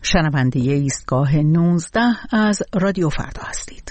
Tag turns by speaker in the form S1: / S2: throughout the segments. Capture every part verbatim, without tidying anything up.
S1: شنونده ایستگاه نوزده از رادیو فردا هستید.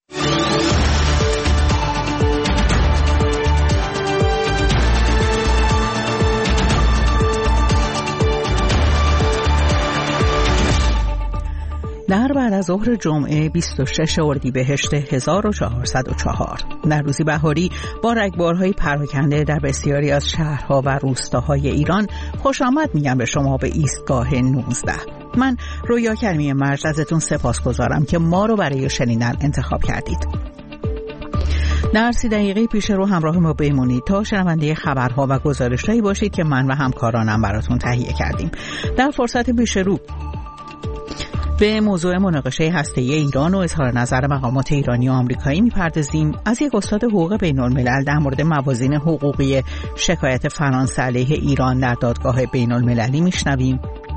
S1: در بعد از ظهر جمعه بیست و شش اردیبهشت هزار و چهارصد و چهار در روزی بهاری با رگبارهای پراکنده در بسیاری از شهرها و روستاهای ایران خوش آمد میگم به شما به ایستگاه نوزده. من رویا کریمی مرج ازتون سپاسگزارم که ما رو برای شنیدن انتخاب کردید. در سی دقیقه پیش رو همراه ما بمونید تا شنونده خبرها و گزارشهایی باشید که من و همکارانم براتون تهیه کردیم. در فرصت پیش رو به موضوع مناقشه هسته‌ای ایران و اظهار نظر مقامات ایرانی و آمریکایی می‌پردازیم. از یک استاد حقوق بین‌الملل در مورد موازین حقوقی شکایت فرانسه علیه ایران در دادگاه بین‌المللی میشنویم.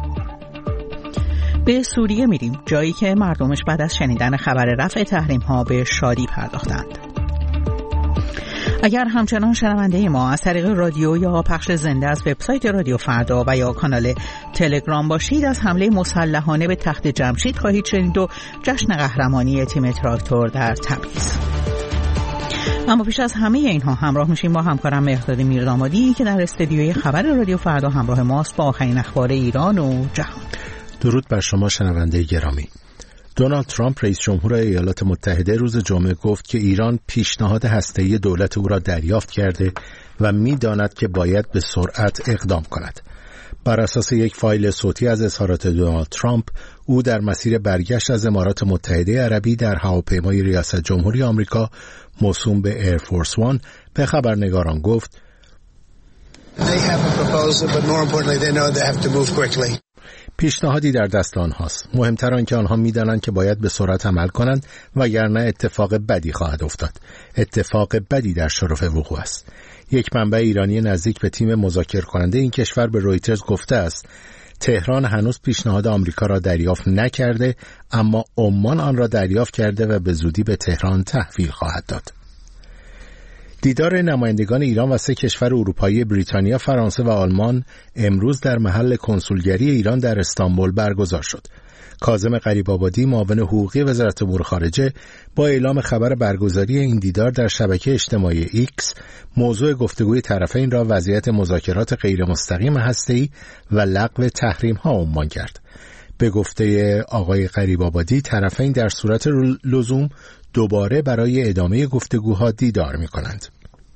S1: به سوریه میریم، جایی که مردمش بعد از شنیدن خبر رفع تحریم‌ها به شادی پرداختند. اگر همچنان شنونده ما از طریق رادیو یا پخش زنده از وبسایت رادیو فردا و یا کانال تلگرام باشید، از حمله مسلحانه به تخت جمشید خواهید شنید و جشن قهرمانی تیم تراکتور در تبریز. اما پیش از همه اینها همراه میشیم با همکارم مهرداد میردامادی که در استدیوی خبر رادیو فردا همراه ماست با آخرین اخبار ایران و جهان.
S2: درود بر شما شنونده گرامی. دونالد ترامپ رئیس جمهور ایالات متحده روز جمعه گفت که ایران پیشنهاد هسته‌ای دولت او را دریافت کرده و می‌داند که باید به سرعت اقدام کند. بر اساس یک فایل صوتی از اظهارات دونالد ترامپ، او در مسیر برگشت از امارات متحده عربی در هواپیمای ریاست جمهوری آمریکا موسوم به ایر فورس وان به خبرنگاران گفت: پیشنهادی در دست آنهاست. مهمتر آن که آنها می‌دانند که باید به سرعت عمل کنند وگرنه اتفاق بدی خواهد افتاد. اتفاق بدی در شرف وقوع است. یک منبع ایرانی نزدیک به تیم مذاکره کننده این کشور به رویترز گفته است تهران هنوز پیشنهاد آمریکا را دریافت نکرده، اما عمان آن را دریافت کرده و به زودی به تهران تحویل خواهد داد. دیدار نمایندگان ایران و سه کشور اروپایی بریتانیا، فرانسه و آلمان امروز در محل کنسولگری ایران در استانبول برگزار شد. کاظم غریب‌آبادی، معاون حقوقی وزارت امور خارجه، با اعلام خبر برگزاری این دیدار در شبکه اجتماعی ایکس موضوع گفتگوی طرفین را وضعیت مذاکرات غیر مستقیم هسته‌ای و لغو تحریم‌ها عنوان کرد. به گفته آقای غریب‌آبادی، طرفین در صورت لزوم دوباره برای ادامه گفتگوها دیدار می‌کنند.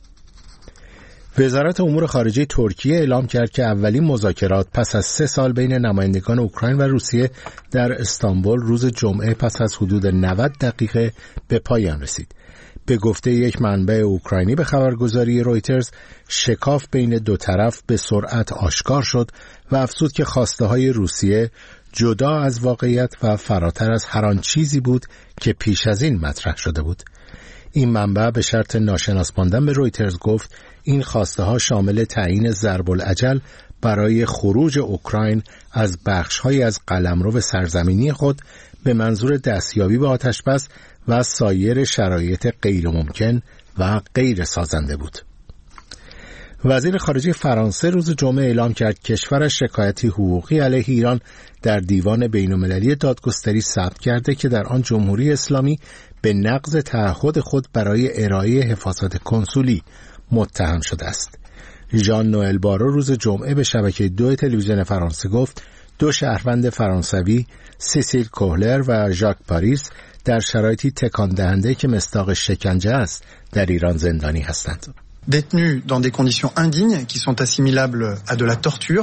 S2: وزارت امور خارجه ترکیه اعلام کرد که اولین مذاکرات پس از سه سال بین نمایندگان اوکراین و روسیه در استانبول روز جمعه پس از حدود نود دقیقه به پایان رسید. به گفته یک منبع اوکراینی به خبرگزاری رویترز، شکاف بین دو طرف به سرعت آشکار شد و افزود که خواسته‌های روسیه جدا از واقعیت و فراتر از هر آن چیزی بود که پیش از این مطرح شده بود. این منبع به شرط ناشناس ماندن به رویترز گفت این خواسته ها شامل تعیین ضرب العجل برای خروج اوکراین از بخش‌های از قلمرو سرزمینی خود به منظور دستیابی به آتش‌بس و سایر شرایط غیر ممکن و غیر سازنده بود. وزیر خارجه فرانسه روز جمعه اعلام کرد کشورش شکایتی حقوقی علیه ایران در دیوان بین‌المللی دادگستری ثبت کرده که در آن جمهوری اسلامی به نقض تعهد خود برای ارائه حفاظت کنسولی متهم شده است. ژان نوئل بارو روز جمعه به شبکه دو تلویزیون فرانسه گفت دو شهروند فرانسوی، سیسیل کوهلر و ژاک پاریس، در شرایطی تکان دهنده که مصداق شکنجه است در ایران زندانی هستند.
S3: Détenus dans des conditions indignes qui sont assimilables à de la torture.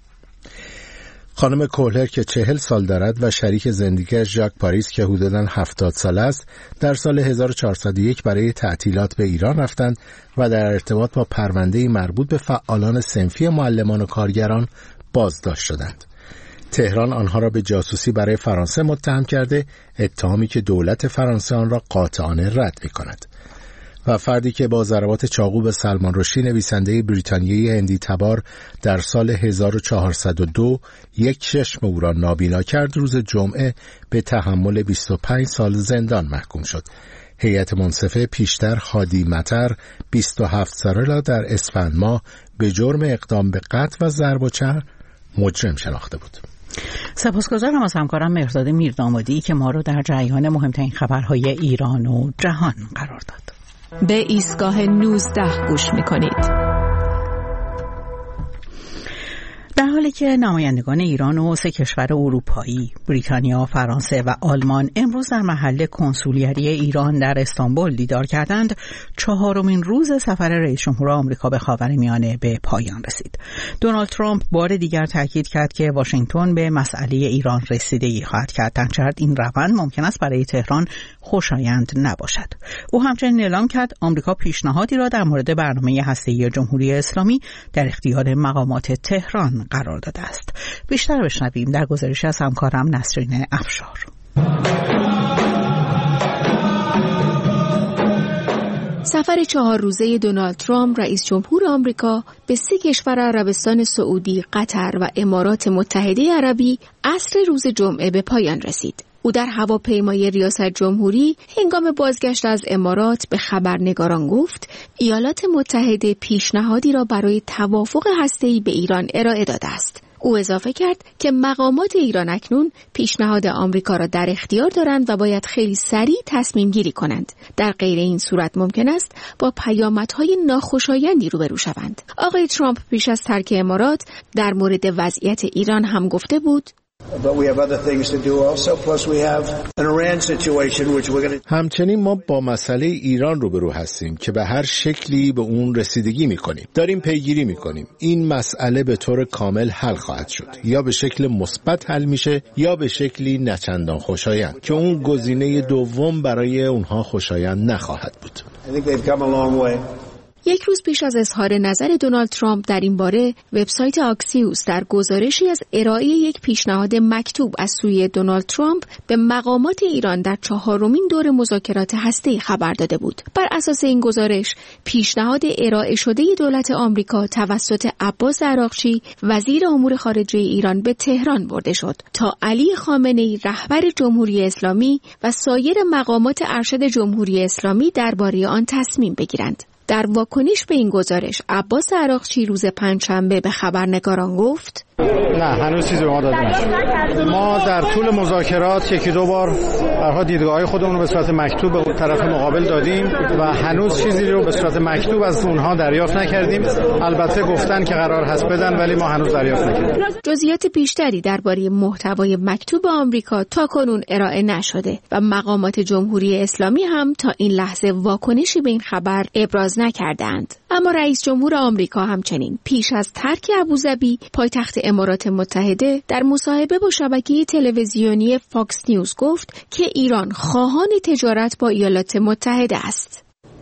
S2: خانم کوهلر که چهل سال دارد و شریک زندگی ژاک پاریس که حدوداً هفتاد سال است، در سال هزار و چهارصد و یک برای تعطیلات به ایران رفتند و در ارتباط با پرونده‌ای مربوط به فعالان صنفی معلمان و کارگران بازداشت شدند. تهران آنها را به جاسوسی برای فرانسه متهم کرده، اتهامی که دولت فرانسه آن را قاطعانه رد می‌کند. و فردی که با ضربات چاقو به سلمان رشدی نویسنده بریتانیایی هندی تبار در سال هزار و چهارصد و دو یک چشم او را نابینا کرد، روز جمعه به تحمل بیست و پنج سال زندان محکوم شد. هیئت منصفه پیشتر هادی مطر بیست و هفت ساله را در اسفند ماه به جرم اقدام به قتل و ضرب و چرح مجرم شناخته بود.
S1: سپاسگزارم از همکارم مهرداد میردامادی که ما رو در جریان مهمترین خبرهای ایران و جهان قرار داد.
S4: به ایستگاه نوزده گوش میکنید.
S1: در حالی که نمایندگان ایران و سه کشور اروپایی، بریتانیا، فرانسه و آلمان امروز در محل کنسولگری ایران در استانبول دیدار کردند، چهارمین روز سفر رئیس جمهور آمریکا به خاورمیانه به پایان رسید. دونالد ترامپ بار دیگر تاکید کرد که واشنگتن به مسئله ایران رسیدگی خواهد کرد، هرچند این روند ممکن است برای تهران خوشایند نباشد. او همچنین اعلام کرد آمریکا پیشنهادی را در مورد برنامه هسته‌ای جمهوری اسلامی در اختیار مقامات تهران قرار داده است. بیشتر بشنویم در گزارش از همکارم نسرین افشار.
S4: سفر چهار روزه دونالد ترامپ رئیس جمهور آمریکا به سه کشور عربستان سعودی، قطر و امارات متحده عربی عصر روز جمعه به پایان رسید. او در هواپیمای ریاست جمهوری هنگام بازگشت از امارات به خبرنگاران گفت ایالات متحده پیشنهادی را برای توافق هسته‌ای به ایران ارائه داده است. او اضافه کرد که مقامات ایران اکنون پیشنهاد آمریکا را در اختیار دارند و باید خیلی سریع تصمیم گیری کنند. در غیر این صورت ممکن است با پیامدهای ناخوشایندی روبرو شوند. آقای ترامپ پیش از ترک امارات در مورد وضعیت ایران هم گفته بود
S2: همچنین ما با مسئله ایران روبرو هستیم که به هر شکلی به اون رسیدگی میکنیم. داریم پیگیری میکنیم. این مسئله به طور کامل حل خواهد شد. یا به شکل مثبت حل میشه یا به شکلی نچندان خوشایند که اون گزینه دوم برای اونها خوشایند نخواهد بود.
S4: یک روز پیش از اظهار نظر دونالد ترامپ در این باره، وبسایت آکسیوس در گزارشی از ارائه یک پیشنهاد مکتوب از سوی دونالد ترامپ به مقامات ایران در چهارمین دور مذاکرات هسته‌ای خبر داده بود. بر اساس این گزارش، پیشنهاد ارائه شده دولت آمریکا توسط عباس عراقچی، وزیر امور خارجه ایران، به تهران برده شد تا علی خامنه‌ای، رهبر جمهوری اسلامی و سایر مقامات ارشد جمهوری اسلامی درباره آن تصمیم بگیرند. در واکنش به این گزارش، عباس عراقچی روز پنجشنبه به خبرنگاران گفت:
S5: نه، هنوز چیزی به ما داده نشده. ما در طول مذاکرات یکی دو بار برها دیدگاه‌های خودمون رو به صورت مکتوب به طرف مقابل دادیم و هنوز چیزی رو به صورت مکتوب از اونها دریافت نکردیم. البته گفتن که قرار هست بدن، ولی ما هنوز دریافت نکردیم.
S4: جزئیات بیشتری درباره محتوای مکتوب آمریکا تاکنون ارائه نشده و مقامات جمهوری اسلامی هم تا این لحظه واکنشی به این خبر ابراز نکردند. اما رئیس جمهور آمریکا همچنین پیش از ترک ابوظبی، پایتخت امارات متحده، در مصاحبه با شبکه تلویزیونی فاکس نیوز گفت که ایران خواهان تجارت با ایالات متحده است.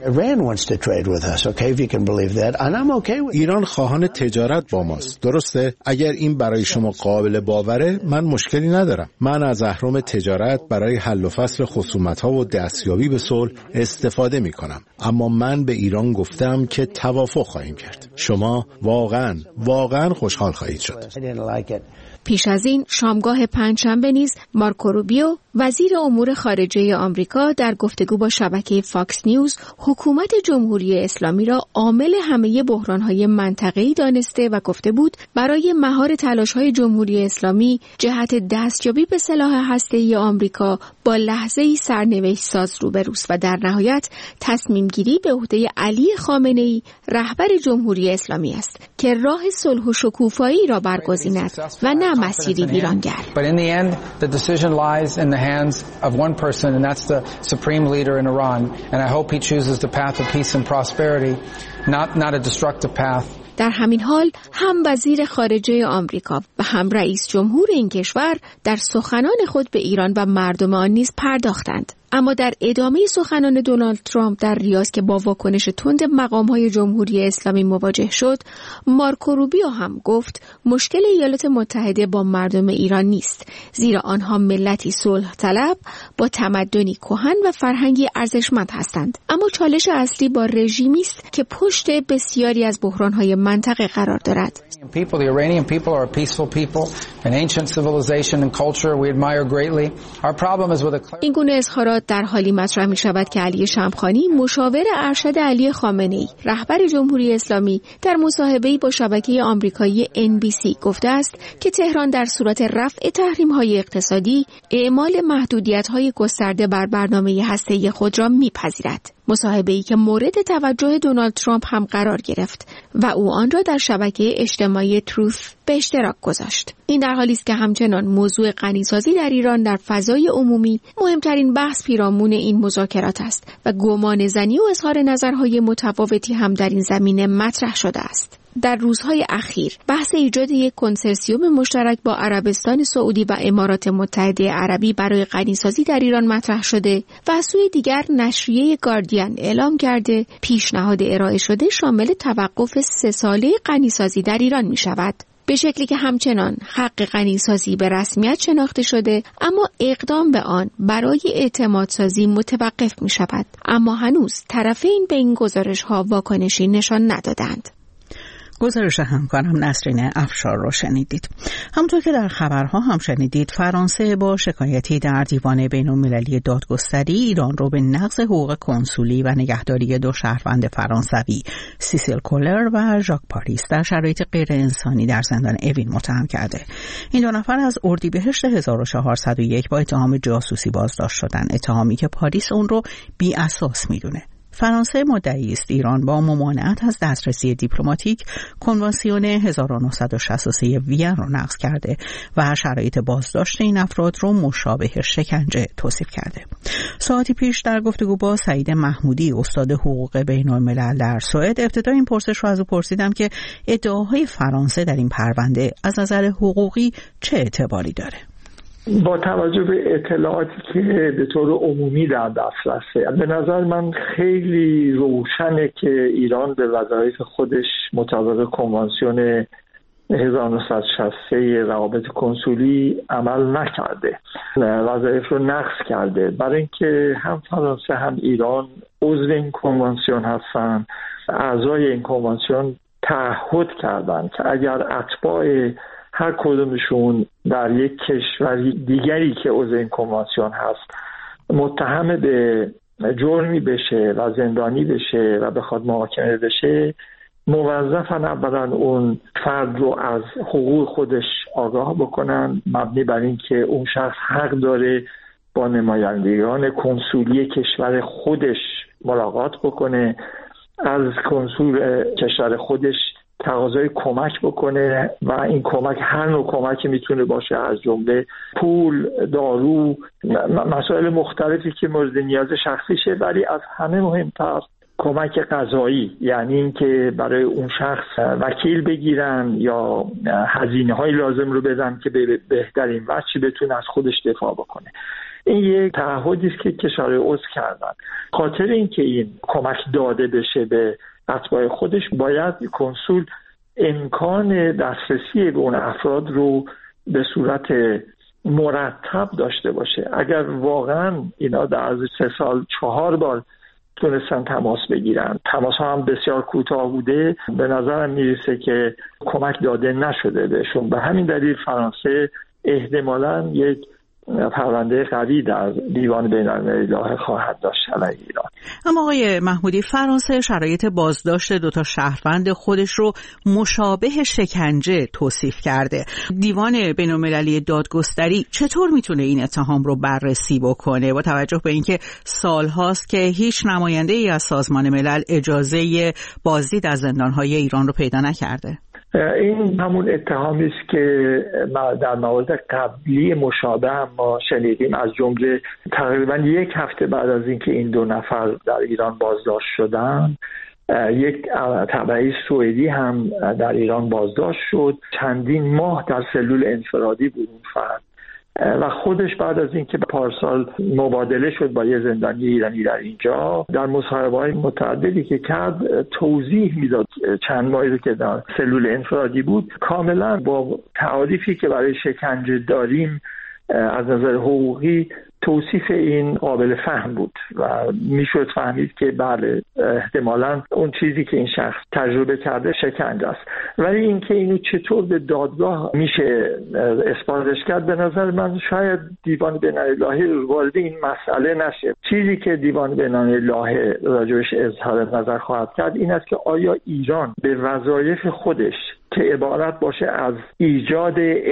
S2: ایران خواهان تجارت با ماست. درسته؟ اگر این برای شما قابل باوره، من مشکلی ندارم. من از اهرم تجارت برای حل و فصل خصومت‌ها و دستیابی به صلح استفاده می‌کنم. اما من به ایران گفتم که توافق خواهیم کرد. شما واقعاً واقعاً خوشحال خواهید شد.
S4: پیش از این شامگاه پنجشنبه نیز مارکو روبیو، وزیر امور خارجه آمریکا، در گفتگو با شبکه فاکس نیوز حکومت جمهوری اسلامی را عامل همه بحران‌های منطقه‌ای دانسته و گفته بود برای مهار تلاش‌های جمهوری اسلامی جهت دستیابی به سلاح هسته‌ای آمریکا با لحظه‌ای سرنوشت ساز روبروست و در نهایت تصمیم گیری به عهده علی خامنه‌ای، رهبر جمهوری اسلامی است که راه صلح و شکوفایی را برگزیند و نه مسیری ویرانگر.
S6: But in the end, the decision lies in the hands of one person, and that's the supreme leader in Iran. And I hope he chooses the path of peace and prosperity, not not a destructive path.
S4: در همین حال هم وزیر خارجه آمریکا و هم رئیس جمهور این کشور در سخنان خود به ایران و مردم آن نیز پرداختند. اما در ادامه سخنان دونالد ترامپ در ریاض که با واکنش تند مقام‌های جمهوری اسلامی مواجه شد، مارکو روبیو هم گفت مشکل ایالات متحده با مردم ایران نیست، زیرا آنها ملتی صلح طلب با تمدنی کهن و فرهنگی ارزشمند هستند. اما چالش اصلی با رژیمی است که پشت بسیاری از بحران‌های منطقه قرار دارد.
S6: People, the Iranian people are a peaceful people, an ancient civilization and culture we admire greatly. Our problem is with a
S4: این گونه اظهارات مذاکرات در حالی مطرح می شود که علی شمخانی مشاور ارشد علی خامنه‌ای رهبر جمهوری اسلامی در مصاحبه‌ای با شبکه آمریکایی ان بی سی گفته است که تهران در صورت رفع تحریم‌های اقتصادی اعمال محدودیت‌های گسترده بر برنامه هسته‌ای خود را می‌پذیرد. مصاحبه‌ای که مورد توجه دونالد ترامپ هم قرار گرفت و او آن را در شبکه اجتماعی تروث به اشتراک گذاشت. این در حالی است که همچنان موضوع غنیسازی در ایران در فضای عمومی مهمترین بحث پیرامون این مذاکرات است و گمان زنی و اظهار نظرهای متفاوتی هم در این زمینه مطرح شده است. در روزهای اخیر بحث ایجاد یک کنسرسیوم مشترک با عربستان سعودی و امارات متحده عربی برای غنیسازی در ایران مطرح شده و از سوی دیگر نشریه گاردین اعلام کرده پیشنهاد ارائه شده شامل توقف سه ساله غنیسازی در ایران می شود. به شکلی که همچنان حق غنیسازی به رسمیت شناخته شده اما اقدام به آن برای اعتمادسازی متوقف می شود. اما هنوز طرفین به این گزارش ها واکنشی نشان ندادند.
S1: گزارش همکارم نسرین افشار رو شنیدید. همونطور که در خبرها هم شنیدید فرانسه با شکایتی در دیوان بین‌المللی دادگستری ایران رو به نقض حقوق کنسولی و نگهداری دو شهروند فرانسوی سیسیل کولر و ژاک پاریس در شرایط غیر انسانی در زندان اوین متهم کرده. این دو نفر از اردیبهشت هزار و چهارصد و یک با اتهام جاسوسی بازداشت شدن، اتهامی که پاریس اون رو بی اساس میدونه. فرانسه مدعی است ایران با ممانعت از دسترسی دیپلماتیک کنوانسیون هزار و نهصد و شصت و سه وین را نقض کرده و شرایط بازداشت این افراد را مشابه شکنجه توصیف کرده. ساعتی پیش در گفتگو با سعید محمودی استاد حقوق بین‌الملل در سوئد ابتدا این پرسش رو از او پرسیدم که ادعاهای فرانسه در این پرونده از نظر حقوقی چه اعتباری داره؟
S7: با توجه به اطلاعاتی که به طور عمومی در دسترسه، به نظر من خیلی روشنه که ایران به وظایف خودش مطابق کنوانسیون هزار و نهصد و شصت و سه روابط کنسولی عمل نکرده، وظایف رو نقض کرده. برای اینکه هم فرانسه هم ایران عضو این کنوانسیون هستن، اعضای این کنوانسیون تعهد کردن که اگر اتباع هر کدومشون در یک کشور دیگری که عضو این کنوانسیون هست متهم به جرمی بشه و زندانی بشه و بخواد محاکمه بشه، موظفن اولا اون فرد رو از حقوق خودش آگاه بکنن، مبنی بر این که اون شخص حق داره با نمایندگان کنسولی کشور خودش ملاقات بکنه، از کنسول کشور خودش تقاضای کمک بکنه و این کمک هر نوع کمکی میتونه باشه، از جمله پول، دارو، مسائل مختلفی که مورد نیاز شخصیشه، ولی از همه مهمتر کمک قضایی، یعنی این که برای اون شخص وکیل بگیرن یا هزینه های لازم رو بدن که به بهترین وجه بتونه از خودش دفاع بکنه. این یک تعهدی است که کشورهای عضو کردن. خاطر این که این کمک داده بشه به اتباع خودش، باید کنسول امکان دسترسی به اون افراد رو به صورت مرتب داشته باشه. اگر واقعا اینا در از سه سال چهار بار تونستن تماس بگیرن، تماس ها هم بسیار کوتاه بوده، به نظرم میرسه که کمک داده نشده بهشون. به همین دلیل فرانسه احتمالاً یک پرونده قوی در دیوان بین‌المللی خواهد داشت علیه ایران.
S1: اما آقای محمودی، فرانسه شرایط بازداشت دو تا شهروند خودش رو مشابه شکنجه توصیف کرده. دیوان بین‌المللی دادگستری چطور میتونه این اتهام رو بررسی بکنه با توجه به اینکه سالهاست که هیچ نماینده‌ای از سازمان ملل اجازه بازدید از زندان‌های ایران رو پیدا نکرده؟
S7: این همون اتهامی است که در موارد قبلی مشابه هم ما شنیدیم، از جمله تقریبا یک هفته بعد از اینکه این دو نفر در ایران بازداشت شدن، یک تبعی سوئدی هم در ایران بازداشت شد. چندین ماه در سلول انفرادی بود اون فرد و خودش بعد از اینکه پارسال مبادله شد با یه زندانی ایرانی در اینجا، در مصاحبه‌های متعددی که کرد توضیح میداد چند ماهی که در سلول انفرادی بود کاملا با تعاریفی که برای شکنجه داریم از نظر حقوقی توصیف این قابل فهم بود و میشد فهمید که بله احتمالاً اون چیزی که این شخص تجربه کرده شکنجه است. ولی اینکه اینو چطور به دادگاه میشه اثباتش کرد، به نظر من شاید دیوان بین‌المللی وارد این مسئله نشه. چیزی که دیوان بین‌المللی راجعش اظهار نظر خواهد کرد این است که آیا ایران به وظایف خودش که عبارت باشه از ایجاد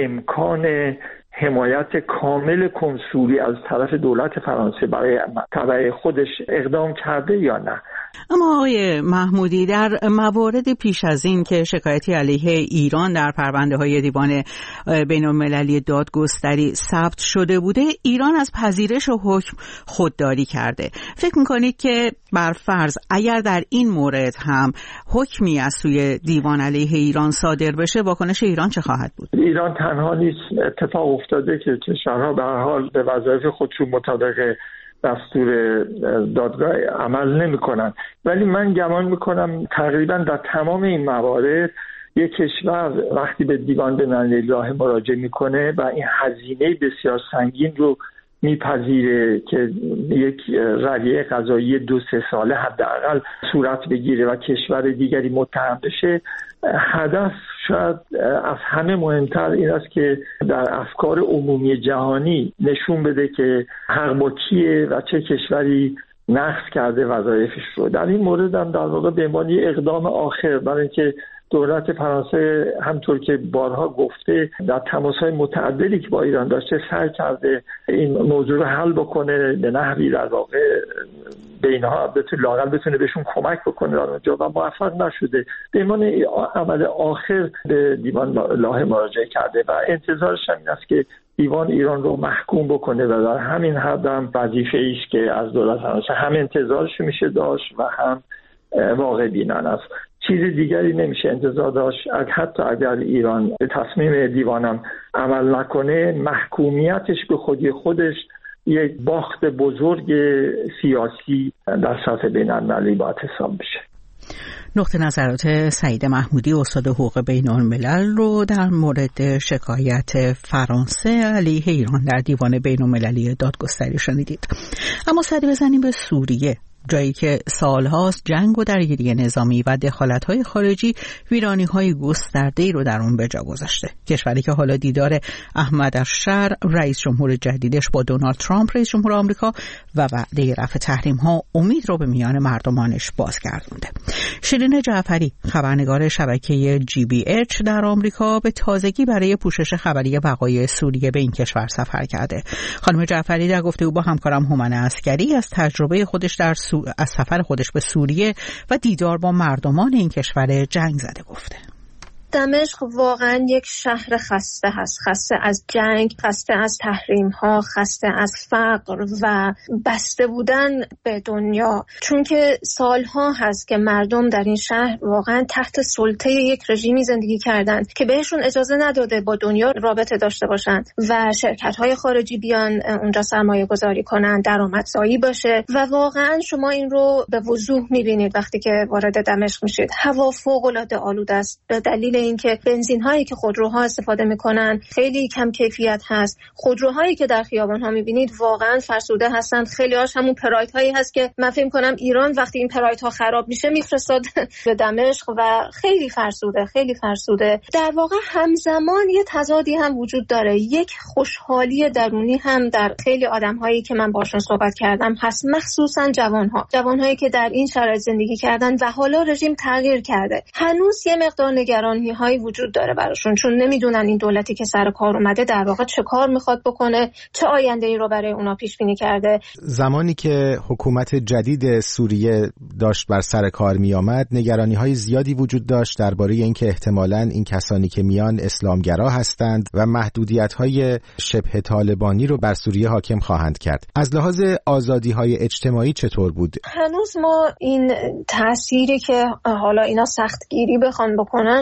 S7: امکان حمایت کامل کنسولی از طرف دولت فرانسه برای تبع خودش اقدام کرده یا نه.
S1: اما آقای محمودی، در موارد پیش از این که شکایتی علیه ایران در پرونده های دیوان بین المللی دادگستری ثبت شده بوده، ایران از پذیرش و حکم خودداری کرده. فکر میکنید که بر فرض اگر در این مورد هم حکمی از سوی دیوان علیه ایران صادر بشه، واکنش ایران چه خواهد بود؟
S7: ایران تنها نیست، اتفاق افتاده که کشورها به هر حال به وظایف خودشون مطابق دستور دادگاه عمل نمی کنن. ولی من گمان میکنم تقریبا در تمام این موارد یک کشور وقتی به دیوان بین‌المللی مراجعه میکنه و این هزینه بسیار سنگین رو میپذیره که یک رویه قضایی دو سه ساله حداقل صورت بگیره و کشور دیگری متهم بشه، هدف شاید از همه مهمتر این است که در افکار عمومی جهانی نشون بده که حق با کیه و چه کشوری نقض کرده وظایفش رو. در این مورد هم در واقع به عنوان اقدام آخر برای اینکه دولت فرانسه همطور که بارها گفته در تماس‌های متعددی که با ایران داشته سعی کرده این موضوع رو حل بکنه، به نحوی در واقع به اینها بتونه لااقل بتونه بهشون کمک بکنه در اونجا و موفق نشده. به عنوان عمل آخر به دیوان بین‌المللی مراجعه کرده و انتظارش هم این است که دیوان ایران رو محکوم بکنه و در همین حد هم وظیفه ایست که از دولت فرانسه هم انتظارش میشه داشت و هم واقع بینانه است. چیز دیگری نمیشه انتظار داشت. حتی اگر ایران به تصمیم دیوانم عمل نکنه، محکومیتش به خودی خودش یک باخت بزرگ سیاسی در سطح بین‌المللی باید حساب بشه.
S1: نقطه نظرات سعید محمودی، استاد حقوق بین الملل رو در مورد شکایت فرانسه علیه ایران در دیوان بین المللی دادگستری شنیدید. اما سری بزنیم به سوریه، جایی که سالهاست جنگ و درگیری نظامی و دخالت‌های خارجی ویرانی‌های گسترده‌ای رو در اون به جا گذاشته. کشوری که حالا دیدار احمد الشر رئیس جمهور جدیدش با دونالد ترامپ رئیس جمهور آمریکا و وعده رفع تحریم‌ها امید رو به میان مردمانش بازگردونده. شیرین جعفری، خبرنگار شبکه جی بی اچ در آمریکا، به تازگی برای پوشش خبری وقایع سوریه به این کشور سفر کرده. خانم جعفری در گفتگو با همکارم هومن عسکری از تجربه خودش در سو... از سفر خودش به سوریه و دیدار با مردمان این کشور جنگ زده گفته.
S8: دمشق واقعا یک شهر خسته هست، خسته از جنگ، خسته از تحریم ها، خسته از فقر و بسته بودن به دنیا، چون که سالها هست که مردم در این شهر واقعا تحت سلطه یک رژیمی زندگی کردند که بهشون اجازه نداده با دنیا رابطه داشته باشند و شرکت های خارجی بیان اونجا سرمایه گذاری کنن، درآمدزایی باشه و واقعا شما این رو به وضوح میبینید وقتی که وارد دمشق میشید. هوا فوق العاده آلوده است به دلیل اینکه بنزین هایی که خودروها استفاده میکنن خیلی کم کیفیت هست. خودروهایی که در خیابان ها میبینید واقعا فرسوده هستند. خیلی هاش همون پراید هایی هست که من فکر کنم ایران وقتی این پراید ها خراب میشه میفرستاد به دمشق و خیلی فرسوده، خیلی فرسوده. در واقع همزمان یه تضادی هم وجود داره، یک خوشحالی درونی هم در خیلی آدم هایی که من باشون صحبت کردم هست، مخصوصا جوان ها، جوان هایی که در این شرایط زندگی کردن و حالا رژیم تغییر کرده. هنوز یه مقدار نگرانی هایی وجود داره براشون، چون نمیدونن این دولتی که سر کار اومده در واقع چه کار میخواد بکنه، چه آینده‌ای رو برای اونا پیش بینی کرده.
S9: زمانی که حکومت جدید سوریه داشت بر سر کار می آمد، نگرانی‌های زیادی وجود داشت درباره اینکه احتمالاً این کسانی که میان اسلامگرا هستند و محدودیت‌های شبه طالبانی رو بر سوریه حاکم خواهند کرد. از لحاظ آزادی‌های اجتماعی چطور بود؟
S8: هنوز ما این تأثیری که حالا اینا سختگیری بخوان بکنن رو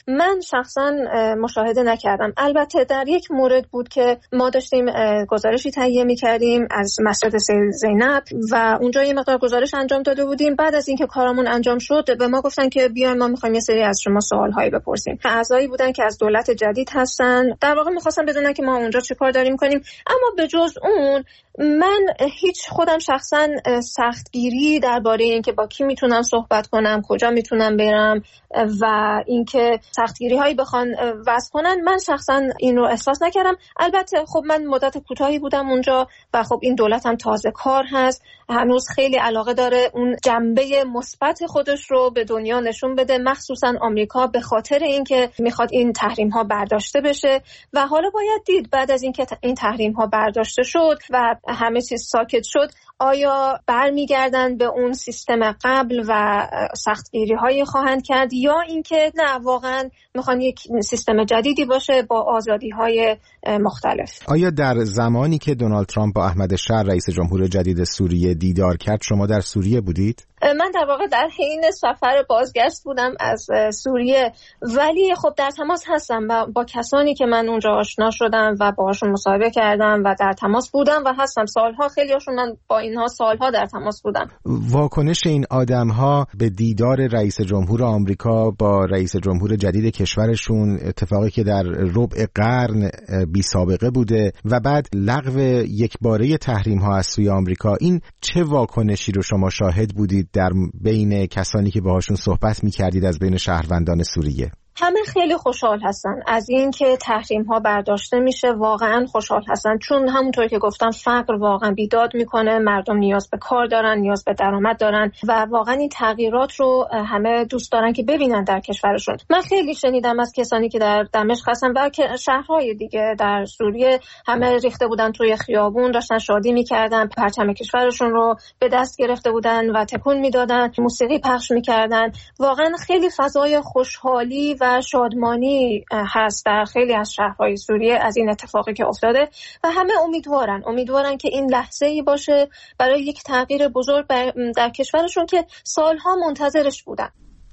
S8: من شخصا مشاهده نکردم. البته در یک مورد بود که ما داشتیم گزارشی تهیه می‌کردیم از مسجد زینب و اونجا یه مقدار گزارش انجام داده بودیم. بعد از اینکه کارمون انجام شد به ما گفتن که بیاین ما می‌خوایم یه سری از شما سوال‌هایی بپرسیم. اعضایی بودن که از دولت جدید هستن. در واقع می‌خواستن بدونن که ما اونجا چه کار داریم کنیم. اما به جز اون من هیچ خودم شخصا سختگیری درباره اینکه با کی میتونم صحبت کنم، کجا میتونم برم و اینکه سختگیری هایی بخوان وضع کنن، من شخصا این رو احساس نکردم. البته خب من مدت کوتاهی بودم اونجا و خب این دولت هم تازه کار هست، هنوز خیلی علاقه داره اون جنبه مثبت خودش رو به دنیا نشون بده، مخصوصا آمریکا، به خاطر اینکه میخواد این تحریم ها برداشته بشه و حالا باید دید بعد از اینکه این تحریم ها برداشته شد و همه چیز ساکت شد آیا برمیگردن به اون سیستم قبل و سختگیری هایی خواهند کرد یا اینکه نه واقعا میخوان یک سیستم جدیدی باشه با آزادی های مختلف.
S9: آیا در زمانی که دونالد ترامپ با احمد شهر رئیس جمهور جدید سوریه دیدار کرد شما در سوریه بودید؟
S8: من در واقع در حین سفر بازگشت بودم از سوریه، ولی خب در تماس هستم و با کسانی که من اونجا آشنا شدم و باهاشون مصاحبه کردم و در تماس بودم و هستم سالها، خیلیاشون من با اینها سالها در تماس بودم.
S9: واکنش این آدم‌ها به دیدار رئیس جمهور آمریکا با رئیس جمهور جدید کشورشون، اتفاقی که در ربع قرن بی سابقه بوده و بعد لغو یکباره تحریم‌ها از سوی آمریکا، این چه واکنشی رو شما شاهد بودید در بین کسانی که باهاشون صحبت می‌کردید از بین شهروندان سوریه؟
S8: همه خیلی خوشحال هستن از این که تحریم ها برداشته میشه، واقعا خوشحال هستن، چون همونطور که گفتم فقر واقعا بیداد میکنه، مردم نیاز به کار دارن، نیاز به درآمد دارن و واقعا این تغییرات رو همه دوست دارن که ببینن در کشورشون. من خیلی شنیدم از کسانی که در دمشق هستن و شهرهای دیگه در سوریه، همه ریخته بودن توی خیابون، داشتن شادی میکردن، پرچم کشورشون رو به دست گرفته بودن و تکون میدادن، موسیقی پخش میکردن. واقعا خیلی فضای خوشحالی و شادمانی هست در خیلی از شهرهای سوریه از این اتفاقی که افتاده و همه امیدوارن امیدوارن که این لحظه‌ای باشه برای یک تغییر بزرگ در کشورشون که سالها منتظرش بودن.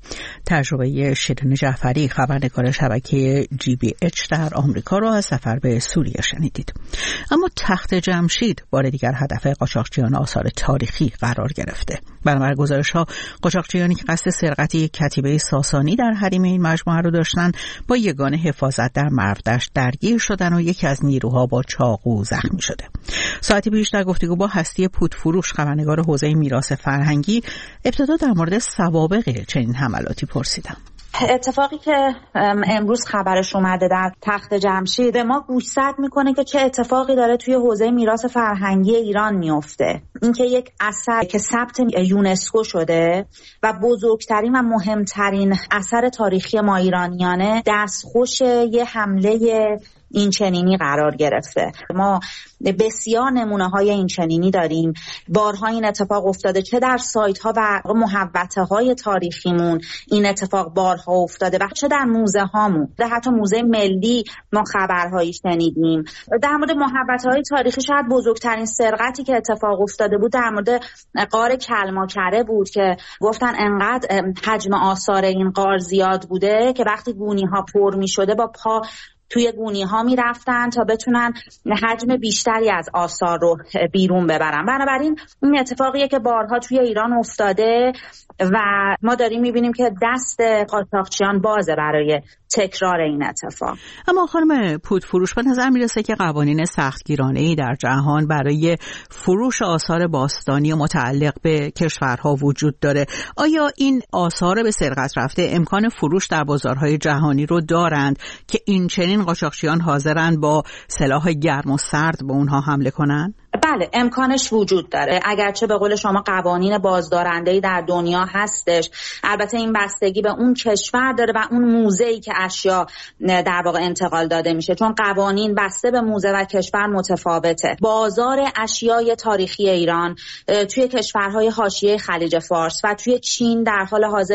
S1: تجربه شیرین جعفری، خبرنگار شبکه جی بی اچ در آمریکا را از سفر به سوریه شنیدید. اما تخت جمشید بار دیگر هدف قاچاقچیان آثار تاریخی قرار گرفته. بنابر گزارش‌ها قاچاقچیانی که قصد سرقت یک کتیبه ساسانی در حریم این مجموعه را داشتند با یگان حفاظت در مرودشت درگیر شدن و یکی از نیروها با چاقو زخمی شده. ساعتی پیش در گفتگو با هستی پودفروش، خبرنگار حوزه میراث فرهنگی، ابتدا در مورد سوابق چنین حملاتی پرسیدم.
S10: اتفاقی که امروز خبرش اومده در تخت جمشید به ما گوشزد میکنه که چه اتفاقی داره توی حوزه میراث فرهنگی ایران میفته. اینکه یک اثر که ثبت یونسکو شده و بزرگترین و مهمترین اثر تاریخی ما ایرانیانه دستخوش یه حمله این چنینی قرار گرفته. ما بسیار نمونه های این چنینی داریم، بارها این اتفاق افتاده، چه در سایت ها و محوطه های تاریخیمون این اتفاق بارها افتاده و چه در موزه هامون. در حتی موزه ملی ما خبرهایی شنیدیم. در مورد محوطه های تاریخی شاید بزرگترین سرقتی که اتفاق افتاده بود در مورد غار کلماکره بود که گفتن انقدر حجم آثار این غار زیاد بوده که وقتی گونی ها پر می شده با پا توی گونی ها می رفتن تا بتونن حجم بیشتری از آثار رو بیرون ببرن. بنابراین این اتفاقیه که بارها توی ایران افتاده و ما داریم می بینیم که دست قاچاقچیان بازه برای تکرار این اتفاق.
S1: اما خانم پودفروش، به نظر میرسه که قوانین سختگیرانه‌ای در جهان برای فروش آثار باستانی و متعلق به کشورها وجود داره. آیا این آثار به سرقت رفته امکان فروش در بازارهای جهانی رو دارند که این چنین قاچاقچیان حاضرن با سلاح گرم و سرد به اونها حمله کنن؟
S10: بله، امکانش وجود داره. اگرچه به قول شما قوانین بازدارنده‌ای در دنیا هستش، البته این بستگی به اون کشور داره و اون موزه‌ای که اشیا در واقع انتقال داده میشه، چون قوانین بسته به موزه و کشور متفاوته. بازار اشیای تاریخی ایران توی کشورهای حاشیه خلیج فارس و توی چین در حال حاضر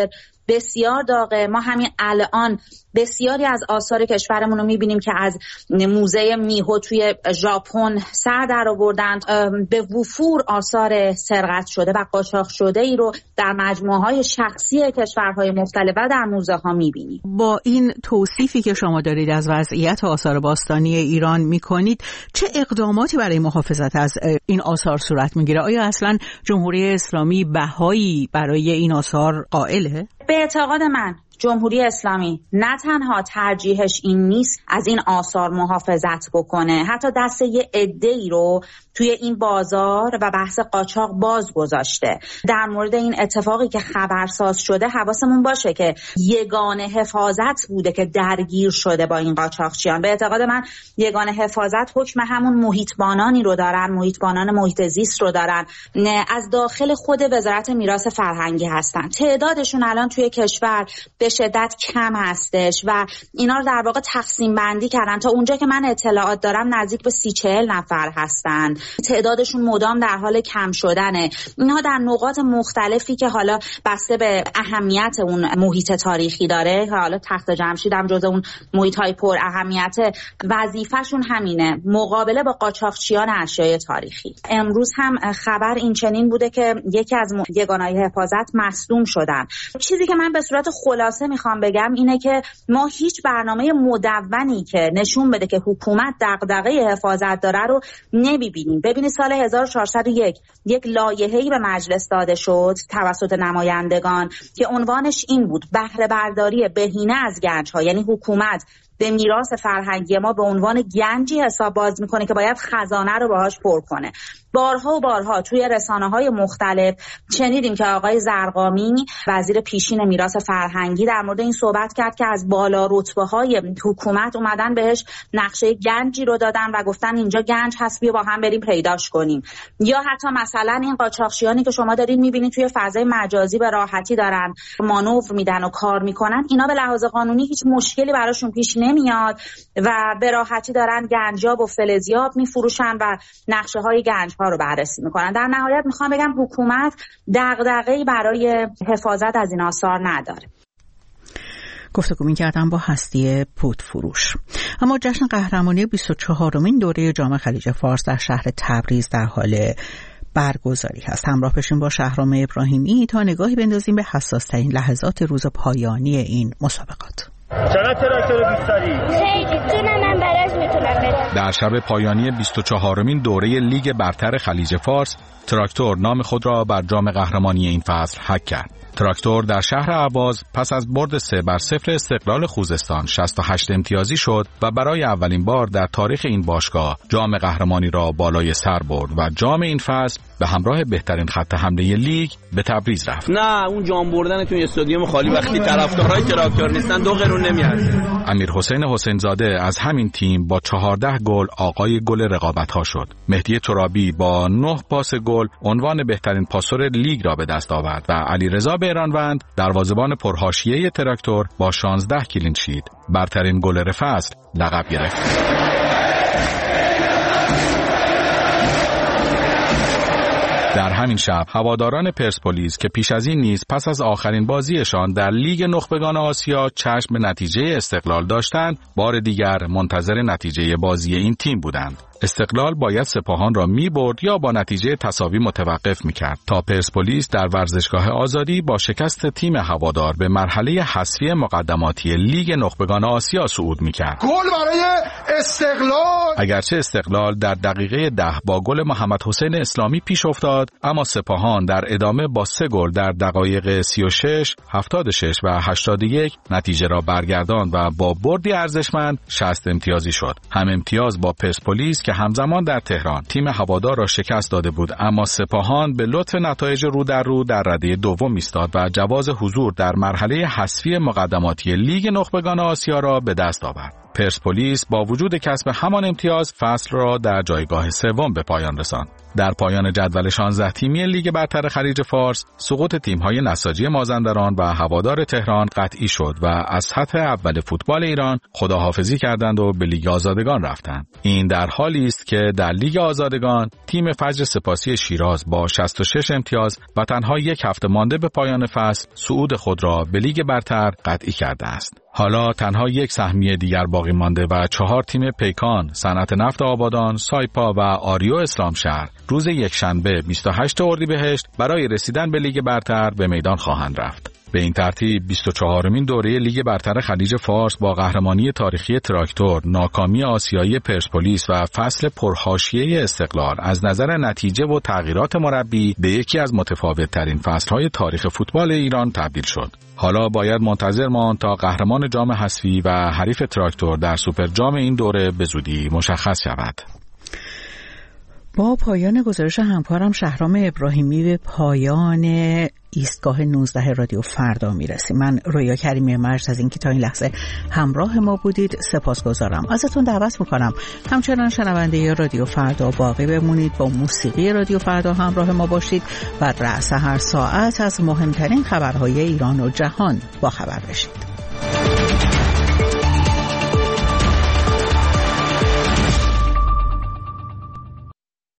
S10: بسیار داغه. ما همین الان بسیاری از آثار کشورمون رو میبینیم که از موزه میهو توی ژاپن سر در آوردند. به وفور آثار سرقت شده و قاچاق شده ای رو در مجموعه های شخصی کشورهای مختلف و در موزه ها میبینیم.
S1: با این توصیفی که شما دارید از وضعیت آثار باستانی ایران میکنید، چه اقداماتی برای محافظت از این آثار صورت میگیره؟ آیا اصلا جمهوری اسلامی بهایی برای این آثار قائله؟
S10: به اعتقاد من جمهوری اسلامی نه تنها ترجیحش این نیست از این آثار محافظت بکنه، حتی دست یه عده‌ای رو توی این بازار و بحث قاچاق باز گذاشته. در مورد این اتفاقی که خبرساز شده حواسمون باشه که یگانه حفاظت بوده که درگیر شده با این قاچاقچیان. به اعتقاد من یگانه حفاظت حکم همون محیطبانانی رو دارن، محیطبانان محیط زیست رو دارن، از داخل خود وزارت میراث فرهنگی هستن. تعدادشون الان توی کشور به شدت کم هستش و اینا رو در واقع تقسیم بندی کردن. تا اونجا که من اطلاعات دارم نزدیک به سی چهل نفر هستن. تعدادشون مدام در حال کم شدنه. اینها در نقاط مختلفی که حالا بسته به اهمیت اون محیط تاریخی داره، حالا تخت جمشید هم جز اون محیط‌های پر اهمیت، وظیفه‌شون همینه، مقابله با قاچاقچیان اشیاء تاریخی. امروز هم خبر این چنین بوده که یکی از یگانه‌های حفاظت مصدوم شدن. چیزی که من به صورت خلاصه میخوام بگم اینه که ما هیچ برنامه مدونی که نشون بده که حکومت دغدغه حفاظت داره رو نمیبینیم. ببینید سال هزار و چهارصد و یک یک لایحه‌ای به مجلس داده شد توسط نمایندگان که عنوانش این بود: بهره برداری بهینه از گنج‌ها. یعنی حکومت به میراث فرهنگی ما به عنوان گنجی حساب باز میکنه که باید خزانه رو باهاش پر کنه. بارها و بارها توی رسانه‌های مختلف شنیدیم که آقای زرقامی وزیر پیشین میراث فرهنگی در مورد این صحبت کرد که از بالا رتبه‌های حکومت اومدن بهش نقشه گنجی رو دادن و گفتن اینجا گنج هست، بیا با هم بریم پیداش کنیم. یا حتی مثلا این قاچاقچیانی که شما دارید می‌بینید توی فضای مجازی به راحتی دارن مانور میدن و کار میکنن، اینا به لحاظ قانونی هیچ مشکلی براشون پیش نمیاد و به راحتی دارن گنجاب و فلزیاب میفروشن و نقشه‌های گنج ها رو بررسی میکنن. در نهایت میخوام بگم حکومت دغدغه‌ای برای حفاظت از این آثار نداره.
S1: گفتگو می‌کردم با هستی پودفروش. اما جشن قهرمانی بیست و چهارمین دوره جام خلیج فارس در شهر تبریز در حال برگزاری هست. همراه بشیم با شهرام ابراهیمی تا نگاهی بندازیم به حساس‌ترین لحظات روز پایانی این مسابقات.
S11: چقدر تراکتور دوست داری؟ خیلی دونه من براش میتونم برم.
S12: در شب پایانی بیست و چهارمین دوره لیگ برتر خلیج فارس، تراکتور نام خود را بر جام قهرمانی این فصل حک کرد. تراکتور در شهر اهواز پس از برد سه بر صفر استقلال خوزستان شصت و هشت امتیازی شد و برای اولین بار در تاریخ این باشگاه جام قهرمانی را بالای سر برد و جام این فصل به همراه بهترین خط حمله لیگ به تبریز رفت.
S11: نه اون جام بردن تو استادیوم خالی وقتی طرفدارای تراکتور نیستن دو قرون نمیارزه.
S12: امیر حسین حسین زاده از همین تیم با چهارده گل آقای گل رقابت‌ها شد. مهدی ترابی با نه پاس گل عنوان بهترین پاسور لیگ را به دست آورد و علیرضا بیرانوند دروازه‌بان پرحاشیه تراکتور با شانزده کلین شیت برترین گلر فصل لقب گرفت. در همین شب هواداران پرسپولیس که پیش از این نیز پس از آخرین بازیشان در لیگ نخبگان آسیا چشم به نتیجه استقلال داشتند، بار دیگر منتظر نتیجه بازی این تیم بودند. استقلال باید سپاهان را می‌برد یا با نتیجه تساوی متوقف می‌کرد تا پرسپولیس در ورزشگاه آزادی با شکست تیم هوادار به مرحله حذفی مقدماتی لیگ نخبگان آسیا صعود می‌کرد.
S13: گل برای استقلال.
S12: اگرچه استقلال در دقیقه ده با گل محمد حسین اسلامی پیش افتاد، اما سپاهان در ادامه با سه گل در دقایق سی و شش، هفتاد و شش و هشتاد و یک نتیجه را برگرداند و با بردی ارزشمند شصت امتیازی شد. هم امتیاز با پرسپولیس که همزمان در تهران تیم هوادار را شکست داده بود، اما سپاهان به لطف نتایج رو در رو در رده دوم ایستاد و جواز حضور در مرحله حذفی مقدماتی لیگ نخبگان آسیا را به دست آورد. پرسپولیس با وجود کسب همان امتیاز فصل را در جایگاه سوم به پایان رساند. در پایان جدول شانزده تیمی لیگ برتر خلیج فارس، سقوط تیم‌های نساجی مازندران و هوادار تهران قطعی شد و از سطح اول فوتبال ایران خداحافظی کردند و به لیگ آزادگان رفتند. این در حالی است که در لیگ آزادگان تیم فجر سپاسی شیراز با شصت و شش امتیاز و تنها یک هفته مانده به پایان فصل صعود خود را به لیگ برتر قطعی کرده است. حالا تنها یک سهمیه دیگر باقی مانده و چهار تیم پیکان، صنعت نفت آبادان، سایپا و آریو اسلام شهر روز یکشنبه بیست و هشتم اردیبهشت برای رسیدن به لیگ برتر به میدان خواهند رفت. به این ترتیب بیست و چهارمین دوره لیگ برتر خلیج فارس با قهرمانی تاریخی تراکتور، ناکامی آسیایی پرسپولیس و فصل پرحاشیه استقلال از نظر نتیجه و تغییرات مربی به یکی از متفاوت‌ترین فصل‌های تاریخ فوتبال ایران تبدیل شد. حالا باید منتظر ماند تا قهرمان جام حذفی و حریف تراکتور در سوپر جام این دوره به زودی مشخص شود.
S1: با پایان گزارش همکارم شهرام ابراهیمی به پایان ایستگاه نوزده رادیو فردا میرسیم. من رویا کریمی مرز از اینکه تا این لحظه همراه ما بودید سپاسگزارم. ازتون دعوت میکنم همچنان شنونده رادیو فردا باقی بمونید، با موسیقی رادیو فردا همراه ما باشید و رأس هر ساعت از مهمترین خبرهای ایران و جهان با خبر بشید.